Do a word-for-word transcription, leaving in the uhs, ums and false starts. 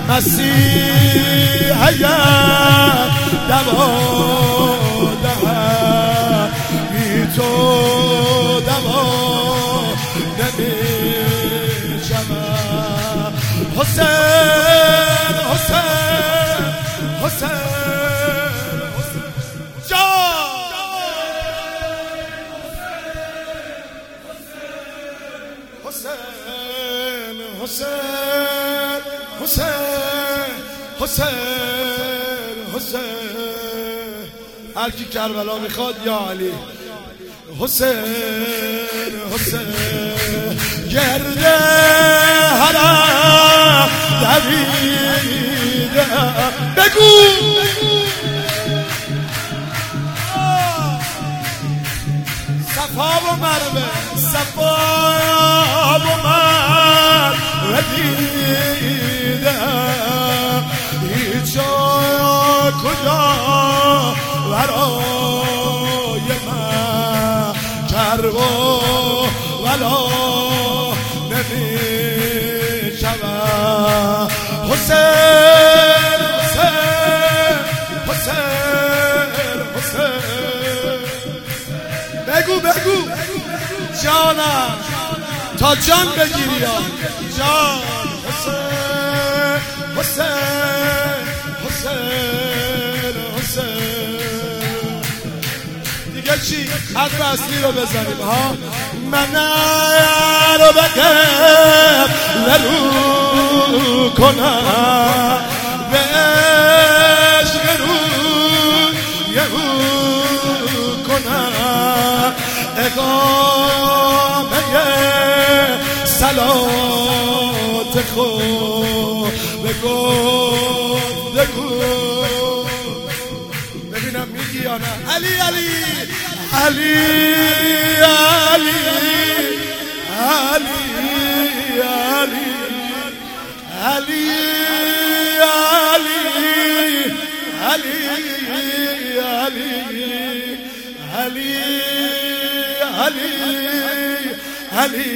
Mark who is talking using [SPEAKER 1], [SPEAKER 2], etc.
[SPEAKER 1] مسیحیت دوا دهد بی تو دوا نمی شود. حسین حسین حسین جان حسین حسین حسین حسین حسین هر کی کربلا میخواد یا علی. حسین حسین گرده حرم دویده بگو صفا و مروه صفا و مروه دیده هیچ جای کجا برای من کرب و ولا نمی شود. حسین حسین حسین حسین بگو بگو جانم تا جان بگیری یا جان. حسین حسین حسین حسین دیگه چی؟ خط اصلی رو بزنیم ها. من رو بگم لرو کنم به عشق رو یهو کنم اقامه صلات خود بگو بگو ببینم میگی یا نه. علی علی علی علی علی علی علی علی علی علی علی علی علی